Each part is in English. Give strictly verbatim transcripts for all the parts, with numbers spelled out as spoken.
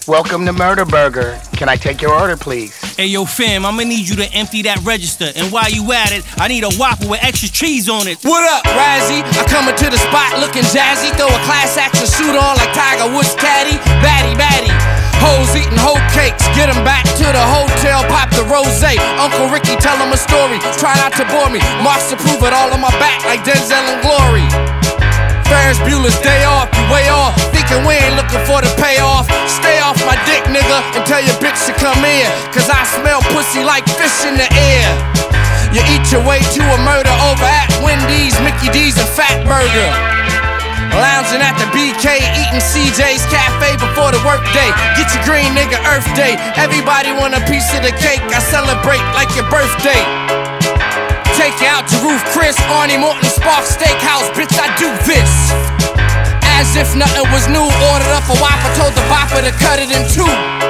Welcome to Murder Burger. Can I take your order, please? Hey, yo, fam, I'ma need you to empty that register. And while you at it, I need a Whopper with extra cheese on it. What up, Razzie? I come into the spot looking jazzy. Throw a class action suit on like Tiger Woods caddy. Batty, batty. Hoes eating whole cakes. Get them back to the hotel, pop the rosé. Uncle Ricky, tell him a story. Try not to bore me. Marks to prove it all on my back like Denzel and Glory. Ferris Bueller's day off, you way off. Thinking we ain't looking for the payoff. Stay off my dick, nigga, and tell your bitch to come in. Cause I smell pussy like fish in the air. You eat your way to a murder over at Wendy's, Mickey D's, and Fat Burger. Lounging at the B K, eating C J's Cafe before the work day. Get your green, nigga, Earth Day. Everybody want a piece of the cake. I celebrate like your birthday. Take you out to Roof Chris, Arnie Morton, Spark Steakhouse. Bitch, I do this as if nothing was new. Ordered up a Whopper, told the Whopper to cut it in two.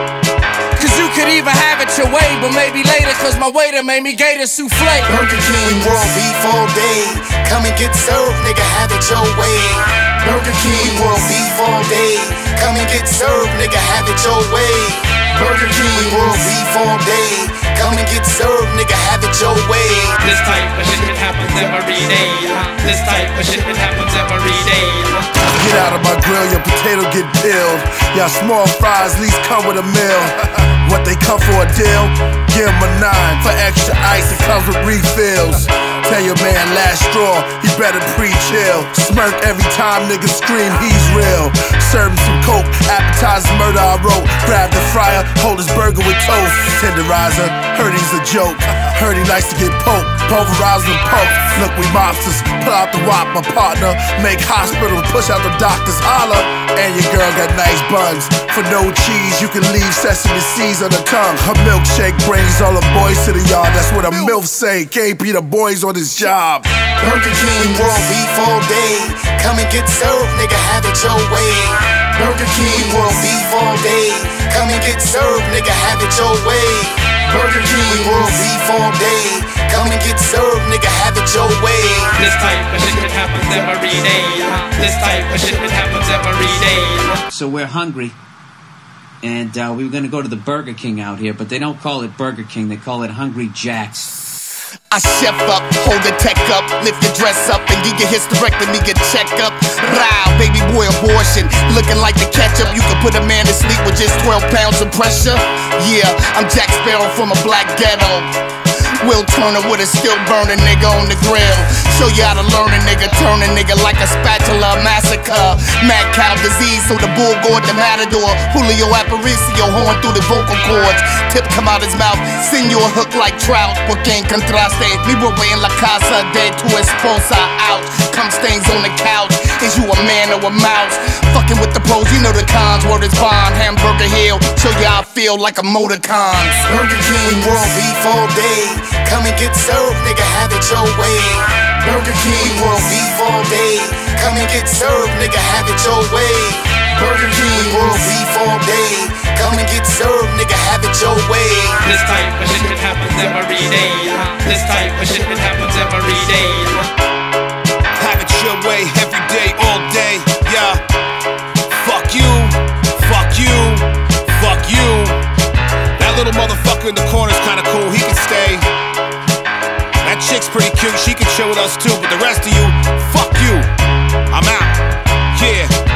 Cause you could even have it your way, but maybe later, cause my waiter made me gator souffle. Burger King, world beef all day. Come and get served, nigga, have it your way. Burger King, world beef all day. Come and get served, nigga, have it your way. Burger King, world beef all day. Come and get served, nigga, have it your way. This type of shit that happens every day. This type of shit that happens every day. Get out of my grill, your potato get peeled. Y'all small fries, least come with a meal. What they come for a deal? Give 'em a nine. For extra ice, it comes with refills. Tell your man last straw, he better pre-chill. Smirk every time niggas scream he's real. Serve him some coke, appetizer murder I wrote. Grab the fryer, hold his burger with toast. Tenderizer, heard he's a joke. Heard he likes to get poked, pulverized and poked. Look, we mobsters, pull out the wop, my partner. Make hospital, push out the doctors, holler. And your girl got nice buns. For no cheese, you can leave sesame seeds on the tongue. Her milkshake brings all the boys to the yard. That's what a MILF say, can't be the boys on his job. Burger King, world beef all day. Come and get served, nigga, have it your way. Burger King, world beef all day. Come and get served, nigga, have it your way. Burger King, world beef all day. Come and get served, nigga, have it your way. This type of shit that happens every day. This type of shit that happens every day. So we're hungry, and uh, we were gonna go to the Burger King out here, but they don't call it Burger King, they call it Hungry Jack's. I chef up, hold the tech up, lift your dress up, and get your hysterectomy, get checked up. Row, baby boy abortion, looking like the ketchup. You can put a man to sleep with just twelve pounds of pressure. Yeah, I'm Jack Sparrow from a black ghetto. Will Turner with a still burning nigga on the grill. Show you how to learn a nigga, turn a nigga like a spatula massacre. Mad cow disease, so the bull gored the matador. Julio Aparicio, horn through the vocal cords. Tip come out his mouth, send you a hook like trout. Porque en contraste, mi ropa en la casa de tu esposa out. Cum stains on the couch, is you a man or a mouse? Fucking with the pros, you know the cons, word is bond. Hamburger Hill, show you how I feel like a motor cons. Burger King, world beef all day. Come and get served, nigga, have it your way. Burger King, world beef all day. Come and get served, nigga, have it your way. Burger King, world beef all day. Come and get served, nigga, have it your way. This type of shit that happens every day. This type of shit that happens every day. Have it your way, every day, all day, yeah. Fuck you, fuck you, fuck you. That little motherfucker in the corner's kinda cool, he can stay. That chick's pretty cute, she can chill with us too. But the rest of you, fuck you. I'm out, yeah.